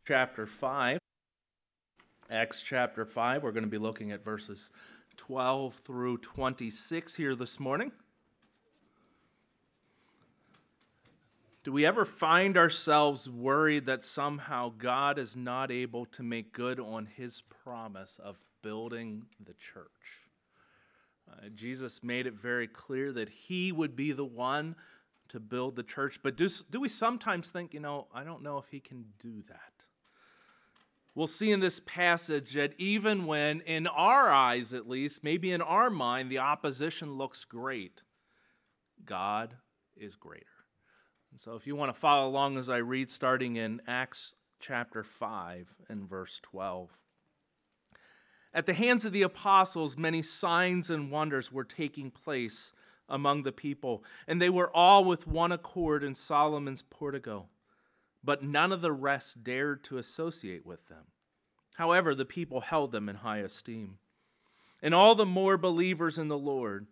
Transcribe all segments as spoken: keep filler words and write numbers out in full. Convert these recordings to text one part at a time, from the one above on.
chapter five. Acts chapter five. We're going to be looking at verses twelve through twenty-six here this morning. Do we ever find ourselves worried that somehow God is not able to make good on his promise of building the church? Uh, Jesus made it very clear that he would be the one to build the church. But do, do we sometimes think, you know, I don't know if he can do that? We'll see in this passage that even when, in our eyes at least, maybe in our mind, the opposition looks great, God is greater. And so if you want to follow along as I read, starting in Acts chapter five and verse twelve. At the hands of the apostles, many signs and wonders were taking place among the people, and they were all with one accord in Solomon's portico. But none of the rest dared to associate with them. However, the people held them in high esteem. And all the more believers in the Lord,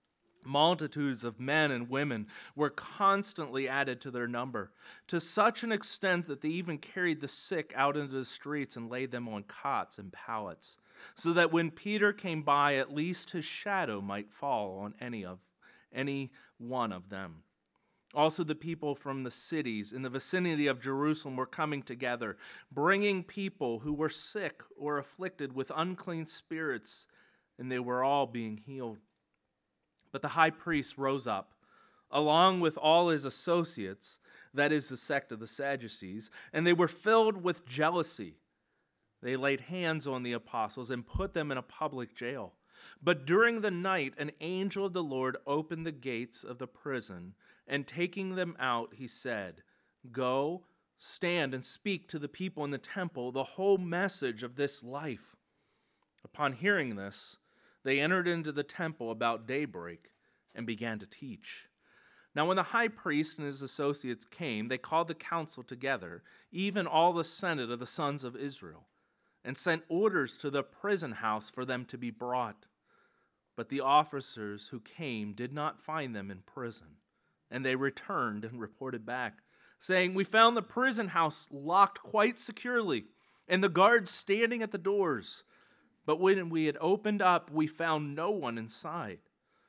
multitudes of men and women, were constantly added to their number, to such an extent that they even carried the sick out into the streets and laid them on cots and pallets, so that when Peter came by, at least his shadow might fall on any of any one of them. Also, the people from the cities in the vicinity of Jerusalem were coming together, bringing people who were sick or afflicted with unclean spirits, and they were all being healed. But the high priest rose up, along with all his associates, that is the sect of the Sadducees, and they were filled with jealousy. They laid hands on the apostles and put them in a public jail. But during the night, an angel of the Lord opened the gates of the prison, and taking them out, he said, "Go, stand and speak to the people in the temple the whole message of this life." Upon hearing this, they entered into the temple about daybreak and began to teach. Now when the high priest and his associates came, they called the council together, even all the senate of the sons of Israel, and sent orders to the prison house for them to be brought. But the officers who came did not find them in prison, and they returned and reported back, saying, "We found the prison house locked quite securely, and the guards standing at the doors. But when we had opened up, we found no one inside."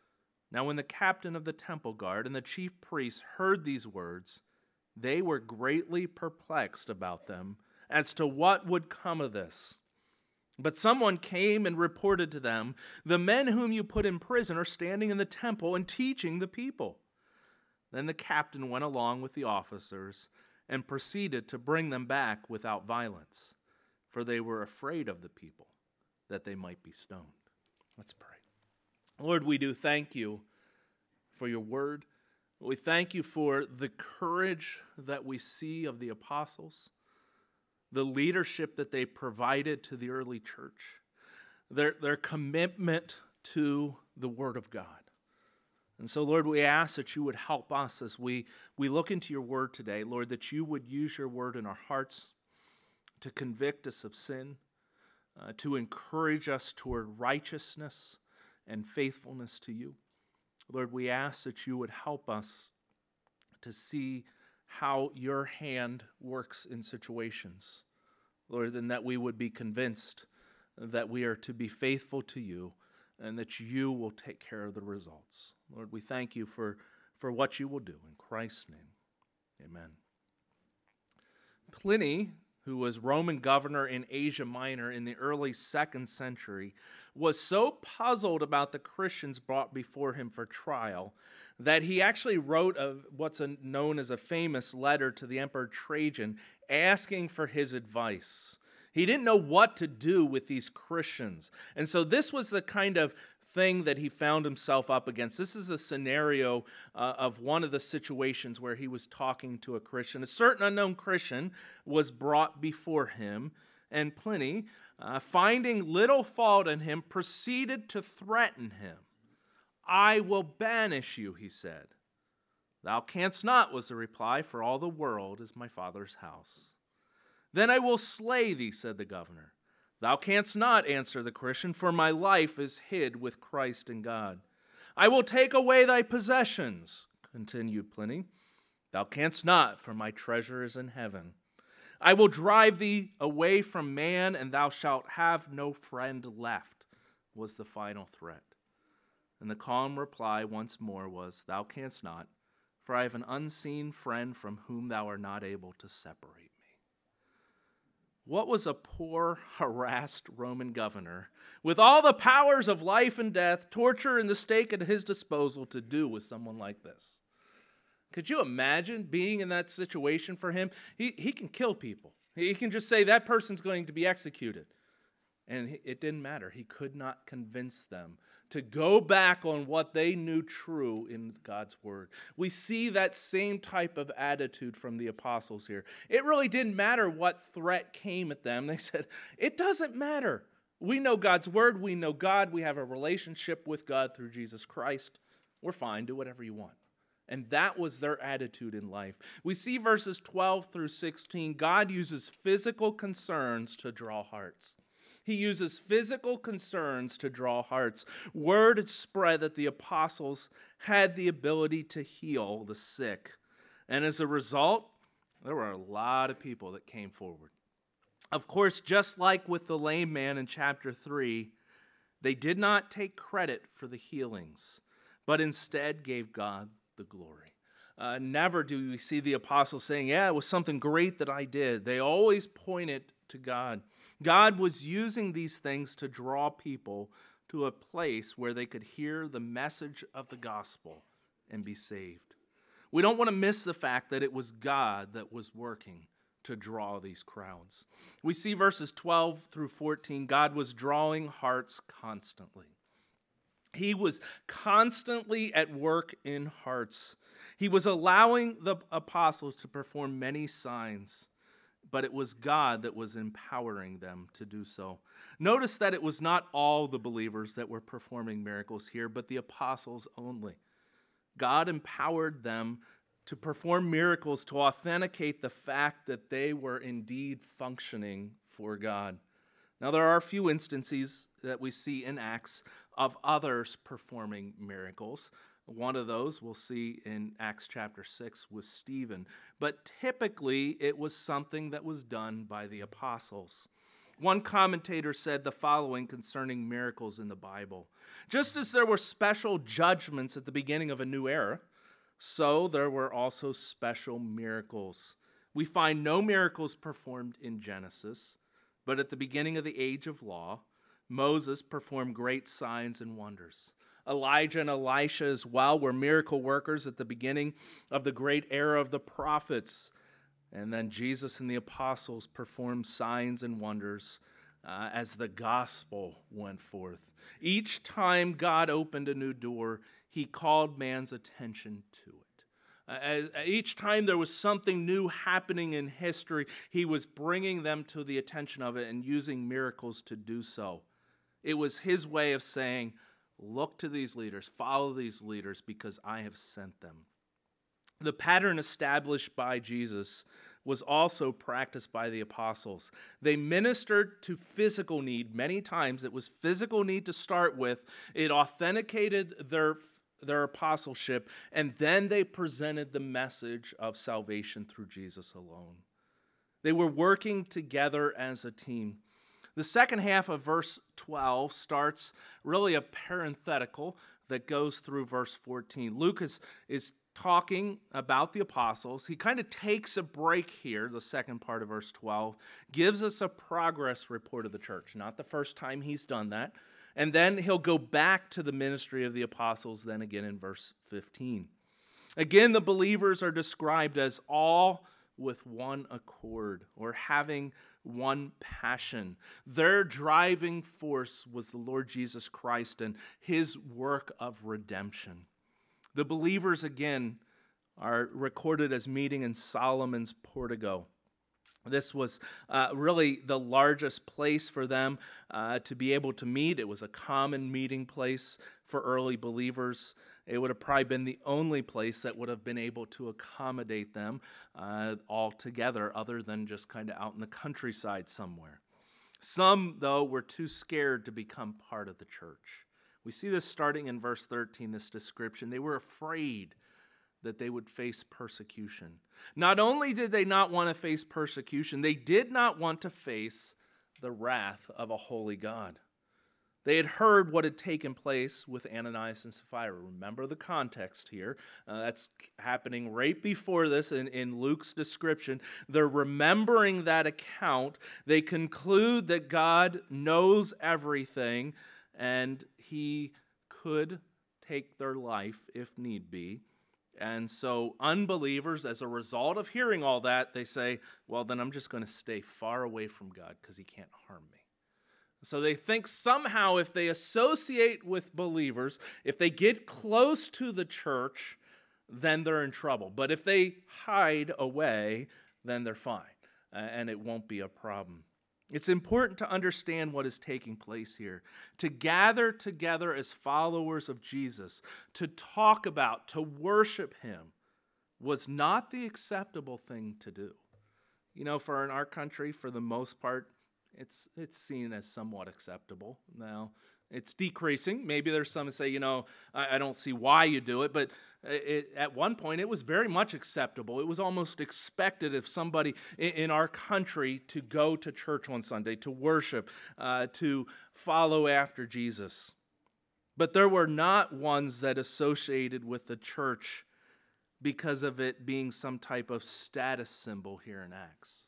Now when the captain of the temple guard and the chief priests heard these words, they were greatly perplexed about them as to what would come of this. But someone came and reported to them, "The men whom you put in prison are standing in the temple and teaching the people." Then the captain went along with the officers and proceeded to bring them back without violence, for they were afraid of the people, that they might be stoned. Let's pray. Lord, we do thank you for your word. We thank you for the courage that we see of the apostles, the leadership that they provided to the early church, their, their commitment to the word of God. And so, Lord, we ask that you would help us as we, we look into your word today, Lord, that you would use your word in our hearts to convict us of sin, Uh, to encourage us toward righteousness and faithfulness to you. Lord, we ask that you would help us to see how your hand works in situations. Lord, and that we would be convinced that we are to be faithful to you and that you will take care of the results. Lord, we thank you for, for what you will do. In Christ's name, amen. Pliny, who was Roman governor in Asia Minor in the early second century, was so puzzled about the Christians brought before him for trial that he actually wrote a, what's a, known as a famous letter to the Emperor Trajan asking for his advice. He didn't know what to do with these Christians. And so this was the kind of thing that he found himself up against. This is a scenario uh, of one of the situations where he was talking to a Christian. A certain unknown Christian was brought before him, and Pliny, uh, finding little fault in him, proceeded to threaten him. "I will banish you," he said. "Thou canst not," was the reply, "for all the world is my Father's house." "Then I will slay thee," said the governor. "Thou canst not," answered the Christian, "for my life is hid with Christ in God." "I will take away thy possessions," continued Pliny. "Thou canst not, for my treasure is in heaven." I will drive thee away from man, and thou shalt have no friend left, was the final threat. And the calm reply once more was, Thou canst not, for I have an unseen friend from whom thou art not able to separate me. What was a poor, harassed Roman governor, with all the powers of life and death, torture, and the stake at his disposal, to do with someone like this? Could you imagine being in that situation for him? He, he can kill people. He can just say that person's going to be executed. And it didn't matter. He could not convince them to go back on what they knew true in God's word. We see that same type of attitude from the apostles here. It really didn't matter what threat came at them. They said, it doesn't matter. We know God's word. We know God. We have a relationship with God through Jesus Christ. We're fine. Do whatever you want. And that was their attitude in life. We see verses twelve through sixteen, God uses physical concerns to draw hearts. He uses physical concerns to draw hearts. Word had spread that the apostles had the ability to heal the sick. And as a result, there were a lot of people that came forward. Of course, just like with the lame man in chapter three, they did not take credit for the healings, but instead gave God the glory. Uh, never do we see the apostles saying, yeah, it was something great that I did. They always pointed to God. God was using these things to draw people to a place where they could hear the message of the gospel and be saved. We don't want to miss the fact that it was God that was working to draw these crowds. We see verses twelve through fourteen, God was drawing hearts constantly. He was constantly at work in hearts. He was allowing the apostles to perform many signs, but it was God that was empowering them to do so. Notice that it was not all the believers that were performing miracles here, but the apostles only. God empowered them to perform miracles to authenticate the fact that they were indeed functioning for God. Now, there are a few instances that we see in Acts of others performing miracles. One of those we'll see in Acts chapter six with Stephen. But typically, it was something that was done by the apostles. One commentator said the following concerning miracles in the Bible. Just as there were special judgments at the beginning of a new era, so there were also special miracles. We find no miracles performed in Genesis, but at the beginning of the age of law, Moses performed great signs and wonders. Elijah and Elisha as well were miracle workers at the beginning of the great era of the prophets. And then Jesus and the apostles performed signs and wonders uh, as the gospel went forth. Each time God opened a new door, he called man's attention to it. Uh, as, each time there was something new happening in history, he was bringing them to the attention of it and using miracles to do so. It was his way of saying, look to these leaders, follow these leaders because I have sent them. The pattern established by Jesus was also practiced by the apostles. They ministered to physical need many times. It was physical need to start with. It authenticated their, their apostleship, and then they presented the message of salvation through Jesus alone. They were working together as a team. The second half of verse twelve starts really a parenthetical that goes through verse fourteen. Luke is, is talking about the apostles. He kind of takes a break here, the second part of verse twelve, gives us a progress report of the church. Not the first time he's done that. And then he'll go back to the ministry of the apostles then again in verse fifteen. Again, the believers are described as all with one accord or having one passion. Their driving force was the Lord Jesus Christ and his work of redemption. The believers, again, are recorded as meeting in Solomon's portico. This was uh, really the largest place for them uh, to be able to meet. It was a common meeting place for early believers. It would have probably been the only place that would have been able to accommodate them uh, all together, other than just kind of out in the countryside somewhere. Some, though, were too scared to become part of the church. We see this starting in verse thirteen, this description. They were afraid that they would face persecution. Not only did they not want to face persecution, they did not want to face the wrath of a holy God. They had heard what had taken place with Ananias and Sapphira. Remember the context here. Uh, that's happening right before this in, in Luke's description. They're remembering that account. They conclude that God knows everything and he could take their life if need be. And so unbelievers, as a result of hearing all that, they say, well, then I'm just going to stay far away from God because he can't harm me. So they think somehow if they associate with believers, if they get close to the church, then they're in trouble. But if they hide away, then they're fine, and it won't be a problem. It's important to understand what is taking place here. To gather together as followers of Jesus, to talk about, to worship him, was not the acceptable thing to do. You know, for in our country, for the most part, It's it's seen as somewhat acceptable. Now, it's decreasing. Maybe there's some who say, you know, I, I don't see why you do it, but it, at one point it was very much acceptable. It was almost expected of somebody in, in our country to go to church on Sunday, to worship, uh, to follow after Jesus. But there were not ones that associated with the church because of it being some type of status symbol here in Acts.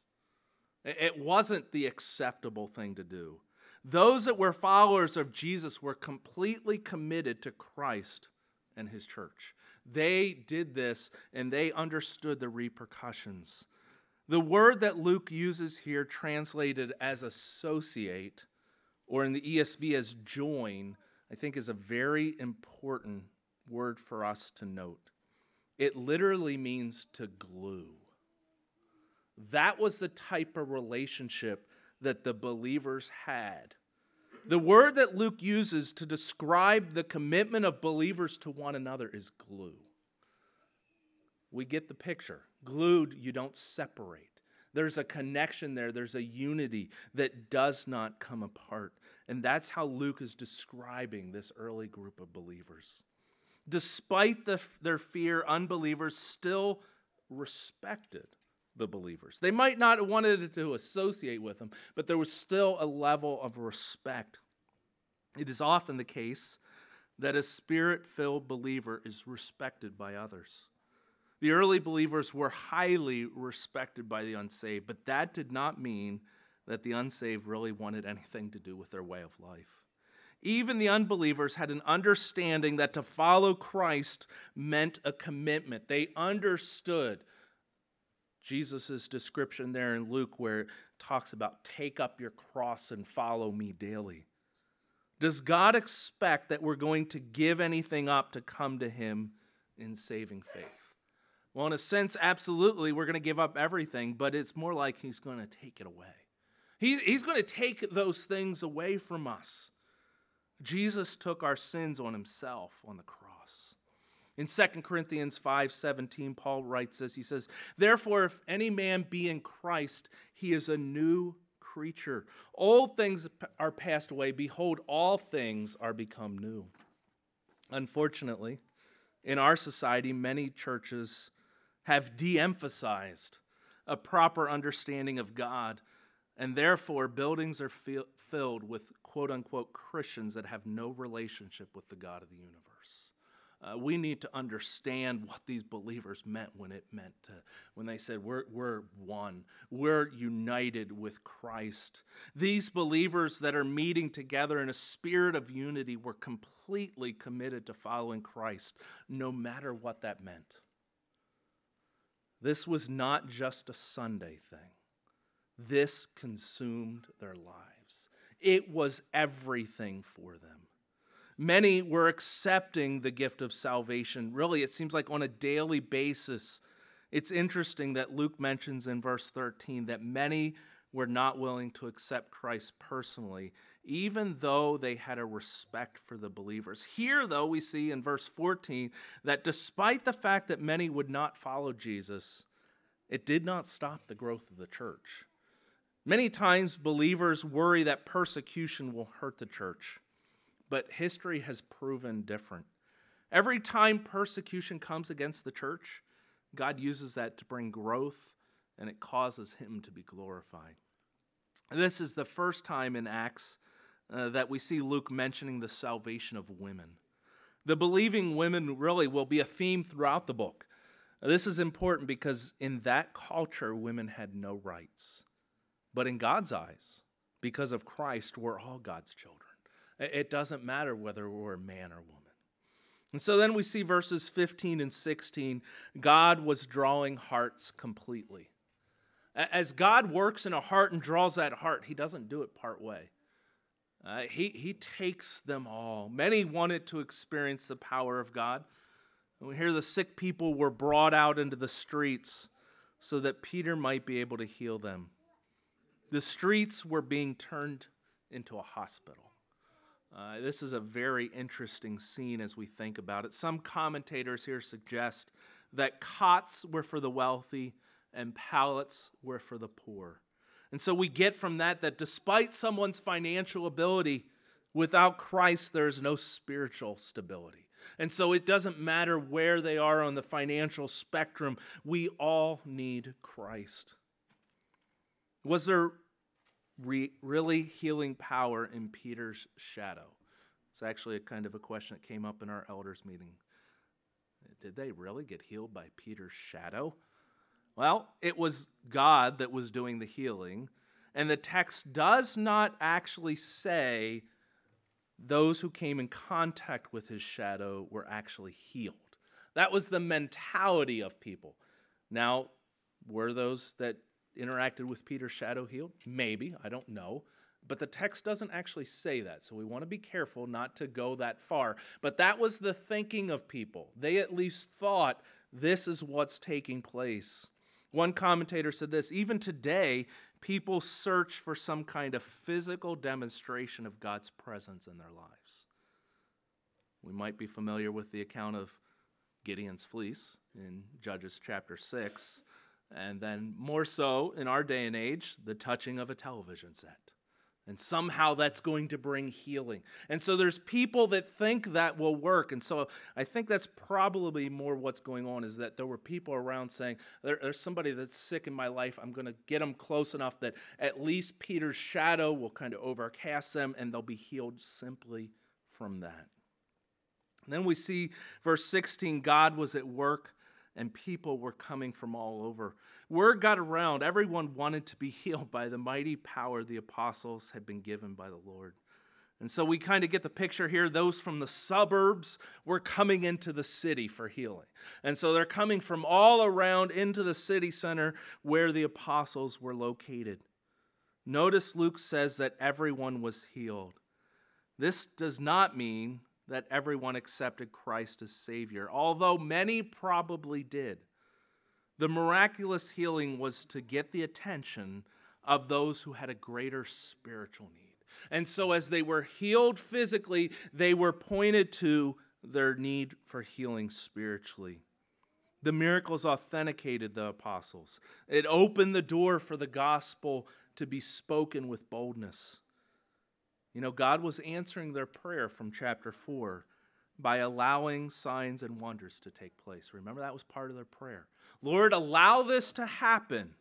It wasn't the acceptable thing to do. Those that were followers of Jesus were completely committed to Christ and his church. They did this and they understood the repercussions. The word that Luke uses here, translated as associate, or in the E S V as join, I think is a very important word for us to note. It literally means to glue. That was the type of relationship that the believers had. The word that Luke uses to describe the commitment of believers to one another is glue. We get the picture. Glued, you don't separate. There's a connection there. There's a unity that does not come apart. And that's how Luke is describing this early group of believers. Despite the, their fear, unbelievers still respected the believers. They might not have wanted to associate with them, but there was still a level of respect. It is often the case that a spirit-filled believer is respected by others. The early believers were highly respected by the unsaved, but that did not mean that the unsaved really wanted anything to do with their way of life. Even the unbelievers had an understanding that to follow Christ meant a commitment. They understood Jesus' description there in Luke where it talks about take up your cross and follow me daily. Does God expect that we're going to give anything up to come to him in saving faith? Well, in a sense, absolutely, we're going to give up everything, but it's more like he's going to take it away. He, he's going to take those things away from us. Jesus took our sins on himself on the cross. In Second Corinthians five seventeen, Paul writes this. He says, therefore, if any man be in Christ, he is a new creature. Old things are passed away. Behold, all things are become new. Unfortunately, in our society, many churches have de-emphasized a proper understanding of God, and therefore buildings are fi- filled with quote-unquote Christians that have no relationship with the God of the universe. Uh, we need to understand what these believers meant when it meant to, when they said we're, we're one, we're united with Christ. These believers that are meeting together in a spirit of unity were completely committed to following Christ, no matter what that meant. This was not just a Sunday thing. This consumed their lives. It was everything for them. Many were accepting the gift of salvation. Really, it seems like on a daily basis. It's interesting that Luke mentions in verse thirteen that many were not willing to accept Christ personally, even though they had a respect for the believers. Here, though, we see in verse fourteen that despite the fact that many would not follow Jesus, it did not stop the growth of the church. Many times, believers worry that persecution will hurt the church. But history has proven different. Every time persecution comes against the church, God uses that to bring growth, and it causes him to be glorified. This is the first time in Acts uh, that we see Luke mentioning the salvation of women. The believing women really will be a theme throughout the book. This is important because in that culture, women had no rights. But in God's eyes, because of Christ, we're all God's children. It doesn't matter whether we're a man or woman. And so then we see verses fifteen and sixteen, God was drawing hearts completely. As God works in a heart and draws that heart, he doesn't do it part way. Uh, he, he takes them all. Many wanted to experience the power of God. And we hear the sick people were brought out into the streets so that Peter might be able to heal them. The streets were being turned into a hospital. Uh, this is a very interesting scene as we think about it. Some commentators here suggest that cots were for the wealthy and pallets were for the poor. And so we get from that that despite someone's financial ability, without Christ, there's no spiritual stability. And so it doesn't matter where they are on the financial spectrum, we all need Christ. Was there re- really healing power in Peter's shadow? It's actually a kind of a question that came up in our elders meeting. Did they really get healed by Peter's shadow? Well, it was God that was doing the healing, and the text does not actually say those who came in contact with his shadow were actually healed. That was the mentality of people. Now, were those that interacted with Peter's shadow healed? Maybe, I don't know. But the text doesn't actually say that, so we want to be careful not to go that far. But that was the thinking of people. They at least thought this is what's taking place. One commentator said this, even today, people search for some kind of physical demonstration of God's presence in their lives. We might be familiar with the account of Gideon's fleece in Judges chapter six, and then more so in our day and age, the touching of a television set. And somehow that's going to bring healing. And so there's people that think that will work. And so I think that's probably more what's going on, is that there were people around saying, there, there's somebody that's sick in my life. I'm going to get them close enough that at least Peter's shadow will kind of overcast them and they'll be healed simply from that. And then we see verse sixteen, God was at work and people were coming from all over. Word got around. Everyone wanted to be healed by the mighty power the apostles had been given by the Lord. And so we kind of get the picture here. Those from the suburbs were coming into the city for healing. And so they're coming from all around into the city center where the apostles were located. Notice Luke says that everyone was healed. This does not mean that everyone accepted Christ as Savior, although many probably did. The miraculous healing was to get the attention of those who had a greater spiritual need. And so as they were healed physically, they were pointed to their need for healing spiritually. The miracles authenticated the apostles. It opened the door for the gospel to be spoken with boldness. You know, God was answering their prayer from chapter four by allowing signs and wonders to take place. Remember, that was part of their prayer. Lord, allow this to happen.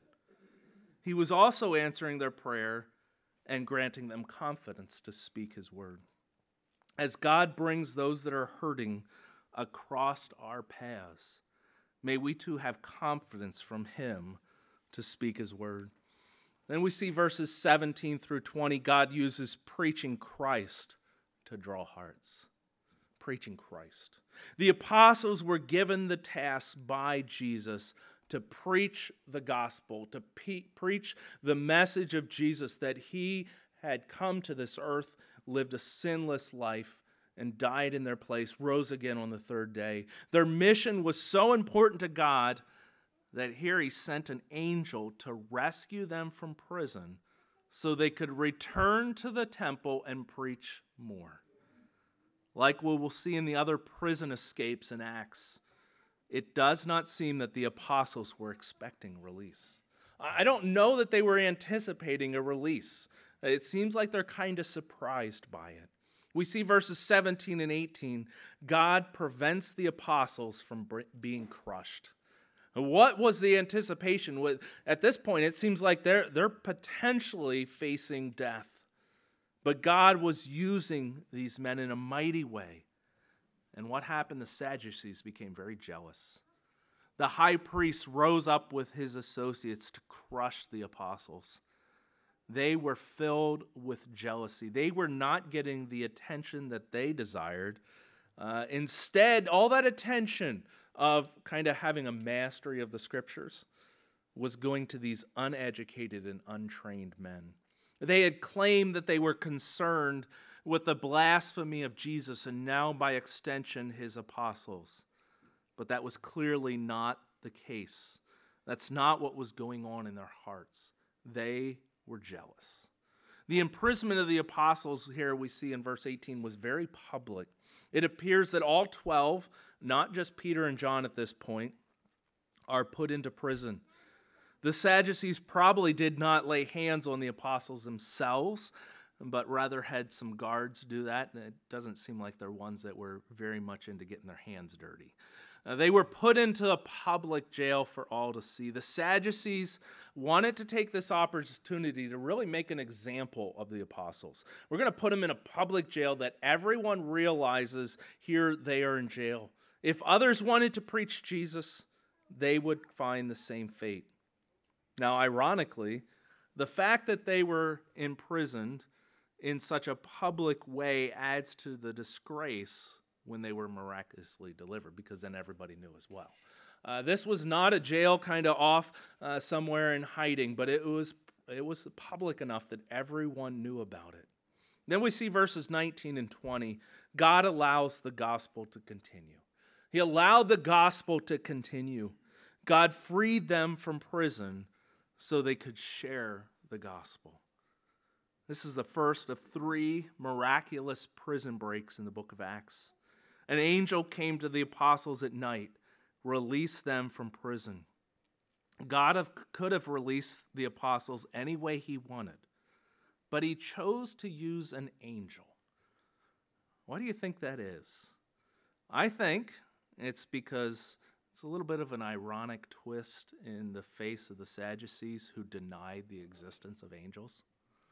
He was also answering their prayer and granting them confidence to speak his word. As God brings those that are hurting across our paths, may we too have confidence from him to speak his word. Then we see verses seventeen through twenty, God uses preaching Christ to draw hearts. Preaching Christ. The apostles were given the task by Jesus to preach the gospel, to pe- preach the message of Jesus, that he had come to this earth, lived a sinless life, and died in their place, rose again on the third day. Their mission was so important to God that here he sent an angel to rescue them from prison so they could return to the temple and preach more. Like we will see in the other prison escapes in Acts, it does not seem that the apostles were expecting release. I don't know that they were anticipating a release. It seems like they're kind of surprised by it. We see verses seventeen and eighteen. God prevents the apostles from being crushed. What was the anticipation? At this point, it seems like they're, they're potentially facing death. But God was using these men in a mighty way. And what happened? The Sadducees became very jealous. The high priest rose up with his associates to crush the apostles. They were filled with jealousy. They were not getting the attention that they desired. Uh, instead, all that attention of kind of having a mastery of the scriptures was going to these uneducated and untrained men. They had claimed that they were concerned with the blasphemy of Jesus and now, by extension, his apostles. But that was clearly not the case. That's not what was going on in their hearts. They were jealous. The imprisonment of the apostles here we see in verse eighteen was very public. It appears that all twelve, not just Peter and John at this point, are put into prison. The Sadducees probably did not lay hands on the apostles themselves, but rather had some guards do that. And it doesn't seem like they're ones that were very much into getting their hands dirty. Uh, they were put into a public jail for all to see. The Sadducees wanted to take this opportunity to really make an example of the apostles. We're going to put them in a public jail that everyone realizes here they are in jail. If others wanted to preach Jesus, they would find the same fate. Now, ironically, the fact that they were imprisoned in such a public way adds to the disgrace when they were miraculously delivered, because then everybody knew as well. Uh, this was not a jail kind of off uh, somewhere in hiding, but it was it was public enough that everyone knew about it. Then we see verses nineteen and twenty. God allows the gospel to continue. He allowed the gospel to continue. God freed them from prison so they could share the gospel. This is the first of three miraculous prison breaks in the book of Acts. An angel came to the apostles at night, released them from prison. God have, could have released the apostles any way he wanted, but he chose to use an angel. Why do you think that is? I think it's because it's a little bit of an ironic twist in the face of the Sadducees who denied the existence of angels.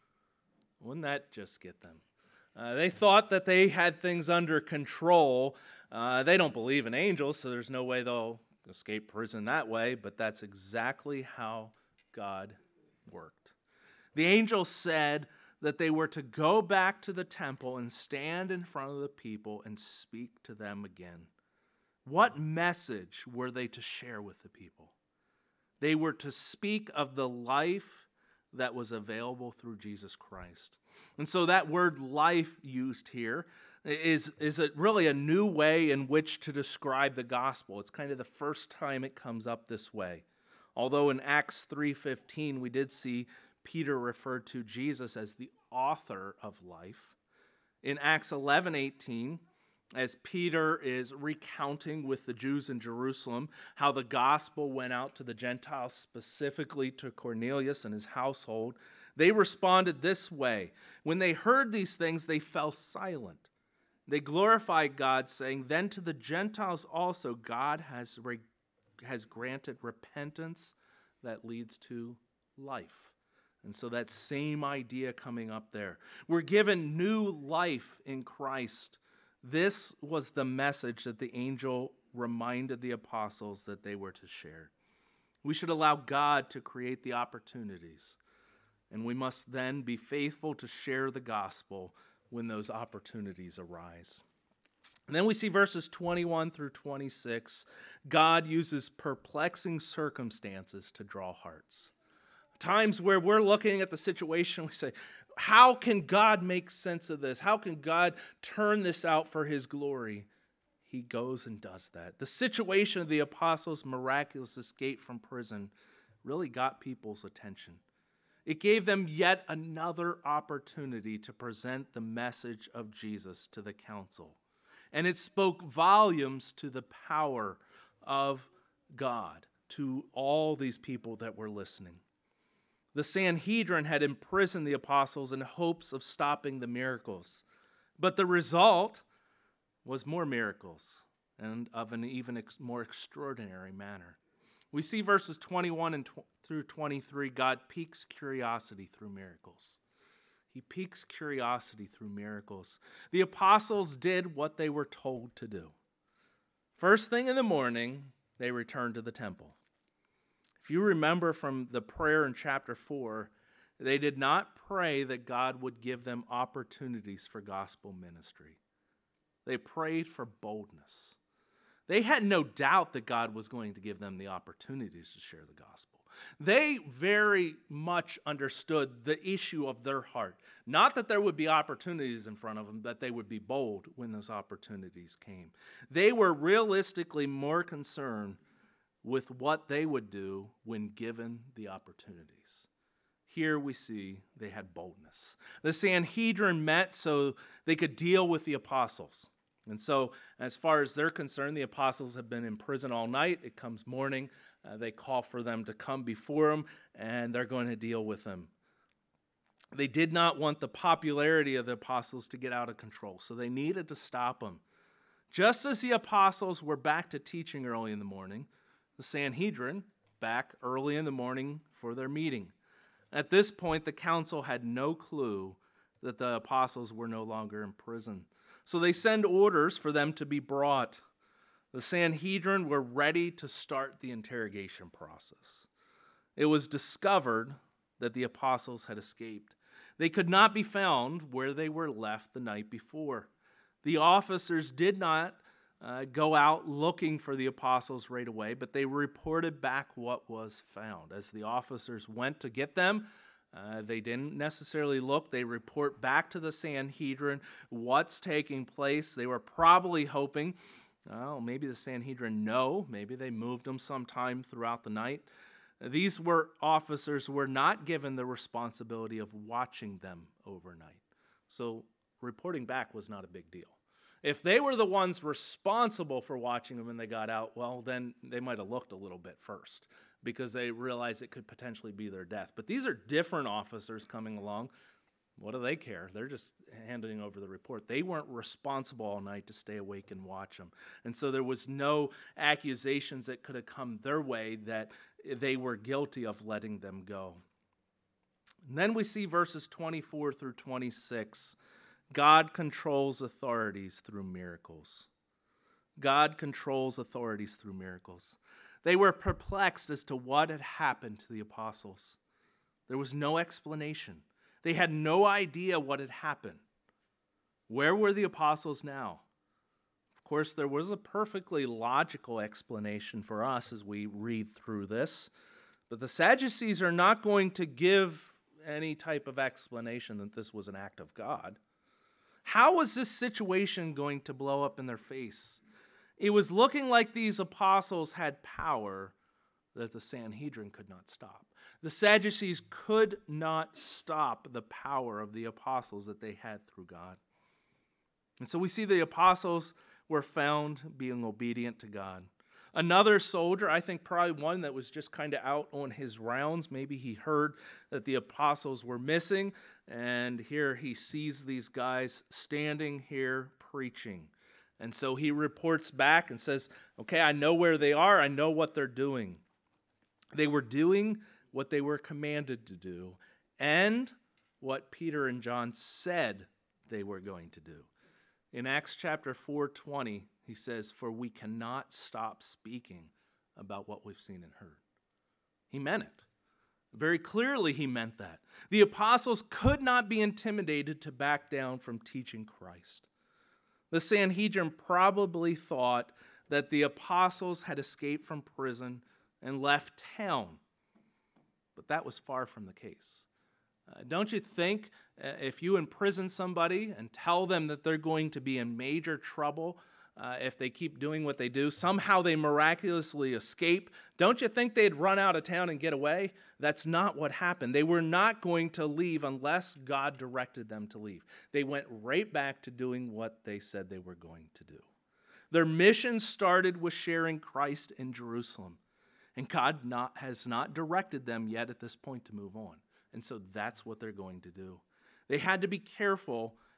Wouldn't that just get them? Uh, they thought that they had things under control. Uh, they don't believe in angels, so there's no way they'll escape prison that way, but that's exactly how God worked. The angel said that they were to go back to the temple and stand in front of the people and speak to them again. What message were they to share with the people? They were to speak of the life that was available through Jesus Christ. And so that word life used here is, is it really a new way in which to describe the gospel. It's kind of the first time it comes up this way. Although in Acts three fifteen we did see Peter referred to Jesus as the author of life. In Acts eleven eighteen, as Peter is recounting with the Jews in Jerusalem how the gospel went out to the Gentiles, specifically to Cornelius and his household, they responded this way. When they heard these things, they fell silent. They glorified God, saying, "Then to the Gentiles also God has, re- has granted repentance that leads to life." And so that same idea coming up there. We're given new life in Christ. This was the message that the angel reminded the apostles that they were to share. We should allow God to create the opportunities, and we must then be faithful to share the gospel when those opportunities arise. And then we see verses twenty-one through twenty-six. God uses perplexing circumstances to draw hearts. Times where we're looking at the situation, we say, how can God make sense of this? How can God turn this out for his glory? He goes and does that. The situation of the apostles' miraculous escape from prison really got people's attention. It gave them yet another opportunity to present the message of Jesus to the council. And it spoke volumes to the power of God to all these people that were listening. The Sanhedrin had imprisoned the apostles in hopes of stopping the miracles. But the result was more miracles, and of an even ex- more extraordinary manner. We see verses twenty-one and tw- through twenty-three, God piques curiosity through miracles. He piques curiosity through miracles. The apostles did what they were told to do. First thing in the morning, they returned to the temple. If you remember from the prayer in chapter four, they did not pray that God would give them opportunities for gospel ministry. They prayed for boldness. They had no doubt that God was going to give them the opportunities to share the gospel. They very much understood the issue of their heart. Not that there would be opportunities in front of them, that they would be bold when those opportunities came. They were realistically more concerned with what they would do when given the opportunities. Here we see they had boldness. The Sanhedrin met so they could deal with the apostles. And so, as far as they're concerned, the apostles have been in prison all night. It comes morning. Uh, they call for them to come before them, and they're going to deal with them. They did not want the popularity of the apostles to get out of control, so they needed to stop them. Just as the apostles were back to teaching early in the morning, the Sanhedrin back early in the morning for their meeting. At this point, the council had no clue that the apostles were no longer in prison. So they send orders for them to be brought. The Sanhedrin were ready to start the interrogation process. It was discovered that the apostles had escaped. They could not be found where they were left the night before. The officers did not uh, go out looking for the apostles right away, but they reported back what was found. As the officers went to get them, Uh, they didn't necessarily look. They report back to the Sanhedrin what's taking place. They were probably hoping, oh, maybe the Sanhedrin know. Maybe they moved them sometime throughout the night. These were officers who were not given the responsibility of watching them overnight. So reporting back was not a big deal. If they were the ones responsible for watching them when they got out, well, then they might have looked a little bit first, because they realized it could potentially be their death. But these are different officers coming along. What do they care? They're just handing over the report. They weren't responsible all night to stay awake and watch them. And so there was no accusations that could have come their way that they were guilty of letting them go. And then we see verses twenty-four through twenty-six. God controls authorities through miracles. God controls authorities through miracles. They were perplexed as to what had happened to the apostles. There was no explanation. They had no idea what had happened. Where were the apostles now? Of course, there was a perfectly logical explanation for us as we read through this, but the Sadducees are not going to give any type of explanation that this was an act of God. How was this situation going to blow up in their face? It was looking like these apostles had power that the Sanhedrin could not stop. The Sadducees could not stop the power of the apostles that they had through God. And so we see the apostles were found being obedient to God. Another soldier, I think probably one that was just kind of out on his rounds, maybe he heard that the apostles were missing, and here he sees these guys standing here preaching. And so he reports back and says, okay, I know where they are. I know what they're doing. They were doing what they were commanded to do and what Peter and John said they were going to do. In Acts chapter four twenty, he says, for we cannot stop speaking about what we've seen and heard. He meant it. Very clearly he meant that. The apostles could not be intimidated to back down from teaching Christ. The Sanhedrin probably thought that the apostles had escaped from prison and left town, but that was far from the case. Uh, don't you think uh, if you imprison somebody and tell them that they're going to be in major trouble uh, if they keep doing what they do, somehow they miraculously escape, don't you think they'd run out of town and get away? That's not what happened. They were not going to leave unless God directed them to leave. They went right back to doing what they said they were going to do. Their mission started with sharing Christ in Jerusalem, and God not, has not directed them yet at this point to move on. And so that's what they're going to do. They had to be careful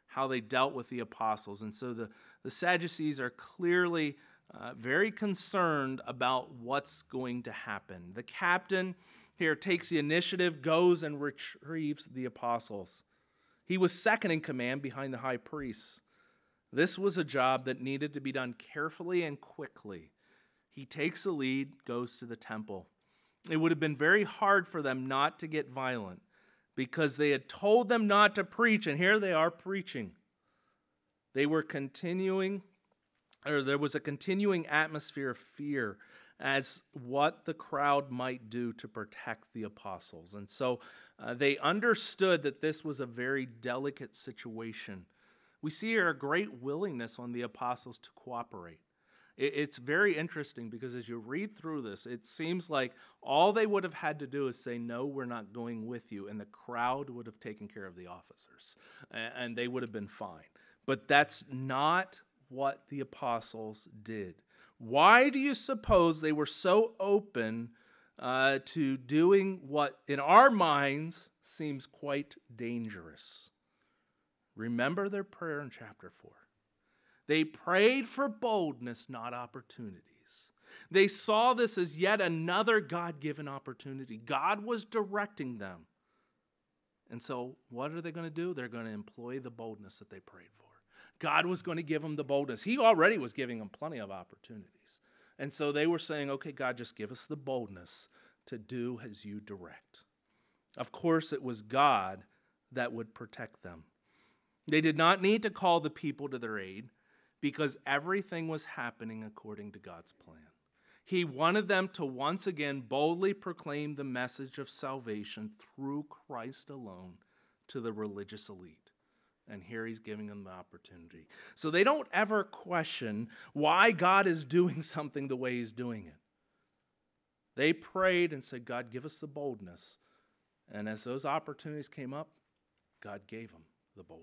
how they dealt with the apostles. And so the, the Sadducees are clearly uh, very concerned about what's going to happen. The captain here takes the initiative, goes and retrieves the apostles. He was second in command behind the high priests. This was a job that needed to be done carefully and quickly. He takes the lead, goes to the temple. It would have been very hard for them not to get violent because they had told them not to preach, and here they are preaching. They were continuing, or there was a continuing atmosphere of fear as what the crowd might do to protect the apostles. And so uh, they understood that this was a very delicate situation. We see here a great willingness on the apostles to cooperate. It's very interesting because as you read through this, it seems like all they would have had to do is say, no, we're not going with you, and the crowd would have taken care of the officers, and they would have been fine. But that's not what the apostles did. Why do you suppose they were so open uh, to doing what, in our minds, seems quite dangerous? Remember their prayer in chapter four. They prayed for boldness, not opportunities. They saw this as yet another God-given opportunity. God was directing them. And so what are they going to do? They're going to employ the boldness that they prayed for. God was going to give them the boldness. He already was giving them plenty of opportunities. And so they were saying, okay, God, just give us the boldness to do as you direct. Of course, it was God that would protect them. They did not need to call the people to their aid, because everything was happening according to God's plan. He wanted them to once again boldly proclaim the message of salvation through Christ alone to the religious elite. And here he's giving them the opportunity. So they don't ever question why God is doing something the way he's doing it. They prayed and said, God, give us the boldness. And as those opportunities came up, God gave them the boldness.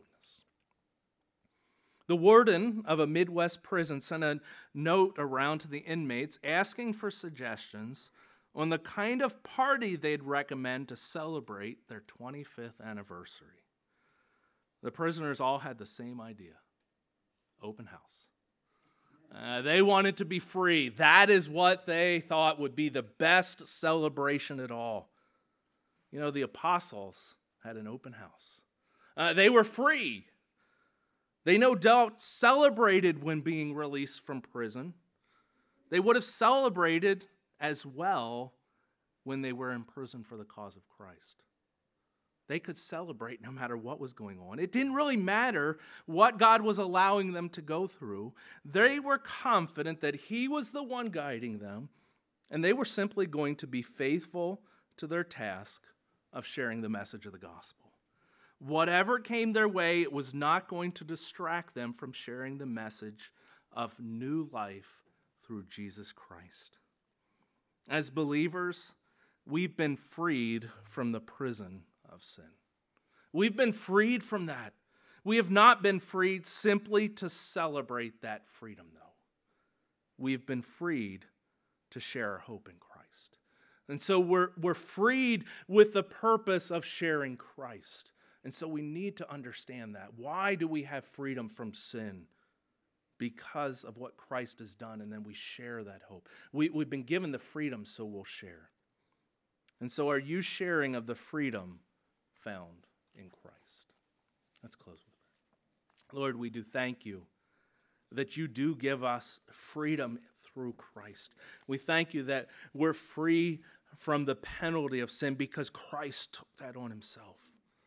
The warden of a Midwest prison sent a note around to the inmates asking for suggestions on the kind of party they'd recommend to celebrate their twenty-fifth anniversary. The prisoners all had the same idea: open house. Uh, they wanted to be free. That is what they thought would be the best celebration at all. You know, the apostles had an open house. Uh, they were free. They no doubt celebrated when being released from prison. They would have celebrated as well when they were in prison for the cause of Christ. They could celebrate no matter what was going on. It didn't really matter what God was allowing them to go through. They were confident that he was the one guiding them, and they were simply going to be faithful to their task of sharing the message of the gospel. Whatever came their way, it was not going to distract them from sharing the message of new life through Jesus Christ. As believers, we've been freed from the prison of sin. We've been freed from that. We have not been freed simply to celebrate that freedom, though. We've been freed to share our hope in Christ. And so we're, we're freed with the purpose of sharing Christ. And so we need to understand that. Why do we have freedom from sin? Because of what Christ has done, and then we share that hope. We, we've been given the freedom, so we'll share. And so are you sharing of the freedom found in Christ? Let's close with prayer. Lord, we do thank you that you do give us freedom through Christ. We thank you that we're free from the penalty of sin because Christ took that on himself.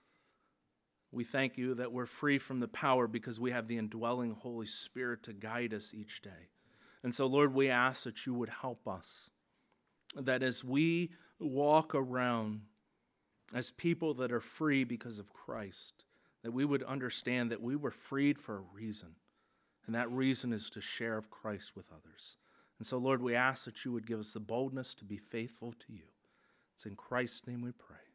We thank you that we're free from the power because we have the indwelling Holy Spirit to guide us each day. And so, Lord, we ask that you would help us, that as we walk around as people that are free because of Christ, that we would understand that we were freed for a reason, and that reason is to share of Christ with others. And so, Lord, we ask that you would give us the boldness to be faithful to you. It's in Christ's name we pray.